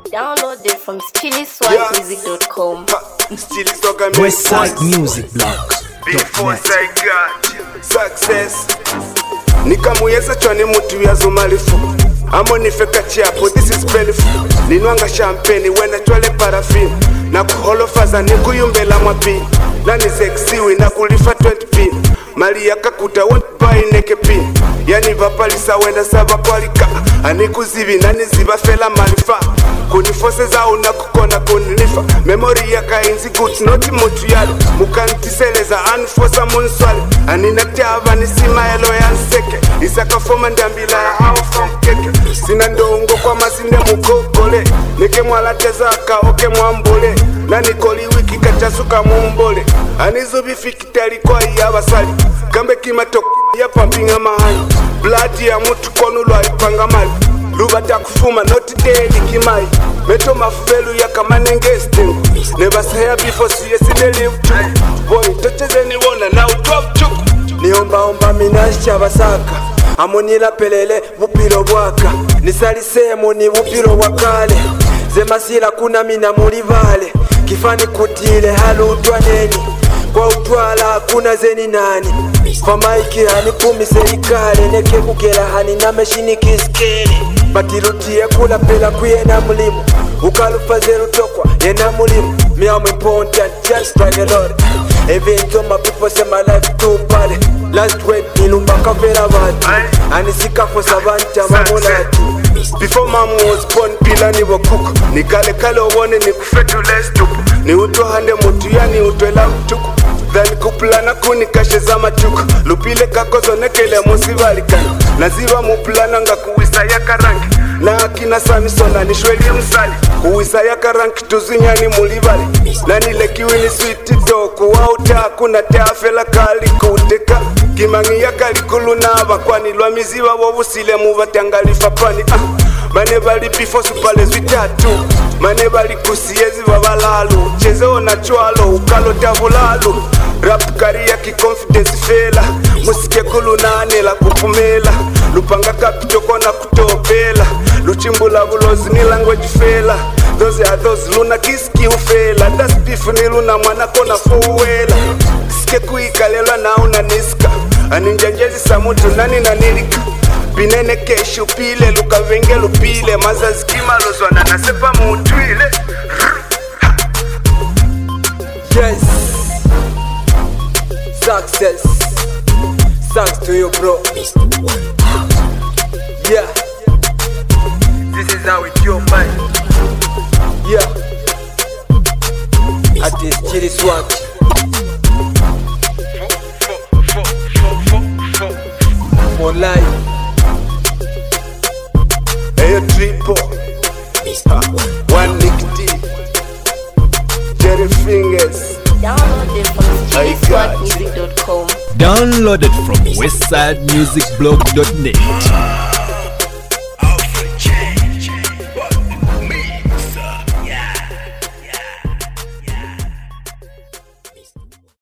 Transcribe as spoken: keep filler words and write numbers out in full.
Download it from chili swag music dot com. Westside Music Blogs. Before I got success nikamuyeza chwane mutu yazo malifu amonifeka chiapo, this is bellyful. Ninwanga champagne wena chwale paraffin na kuholofaza nikuyumbela mwapi nani sexiwi na kulifa twenty pin mali yakakuta won't buy neke pin yani vapalisa wenda saba kwalika anikuzivi nani ziba fela malifa kunifose za unakukona kunilifa memory yaka inzi good not mutu yali mukantiseleza anfosa munswali aninaktiava nisima elo yanseke isaka foma ndambila ya hao from keke sina ndongo kwa masinde mukokole nike mwalateza akaoke mwambole nani koli wiki kachasuka mumbole anizubi fikitali kwa iya basali kambe kimatoko ya pampinga mahali blood ya mutu konulwa ipanga mali lubata kufuma not daily kimai meto mafuvelu ya kamanenge stingo never say before siye side live to boy tocheze ni wona na utwap chuku niomba omba minasha basaka amonila pelele bupilo bwaka nisalisemo ni bupilo wakale zemasila kuna mina mulivale kifani kutile halutwa neni kwa utwala kuna zeni nani kwa maiki hani kumi serikale neke kukela hani na meshini kiskeli batirutie kula pela kuye na mulimu ukalufa zeru tokwa ye na mulimu me am important just like a lord even though my people say my life too bad last word nilumba kavera batu anisika for savanta mamonatu before mom was born pila ni wakuku nikale kale obone ni kufetu less tupu ni uto hande mutu yani utwela mtuku dhani kupulana kuni kashe za machuku lupile kakozo nekele musivalikani naziva mupulana nga kuwisa ya karangi na akina samisona nishweli msali kuwisa ya karangi tuzinyani mulivali nani lekiwini switi doku wauta kuna teafela kali kuteka kimangi ya kalikulu na abakwani lwa miziva wobusile muvatangalifa pani ah. Mane bali bifo supale zwitatu mane bali kusiyezi babalalu chezeo na chwalo ukalo tavulalu rap kariya ki confidence fela musike kulu nane la kupumela lupanga kapitoko na kutopela luchimbula bulozi ni language fela those are those luna kiski ufela das beef ni luna mwana kona fuwela sike kuikalelwa na una niska aninjanjezi samutu nani na nilika binene keshu pile luka venge lupile mazazi kimalozwana na sepa mutwile. Yes, success, thanks to you bro. Yeah, this is how it your mind. Yeah, at this chili swag. For life. Hey, triple one Nick D Jerry Fingers. Download it from chili swag music dot com. Downloaded from westside music blog dot net.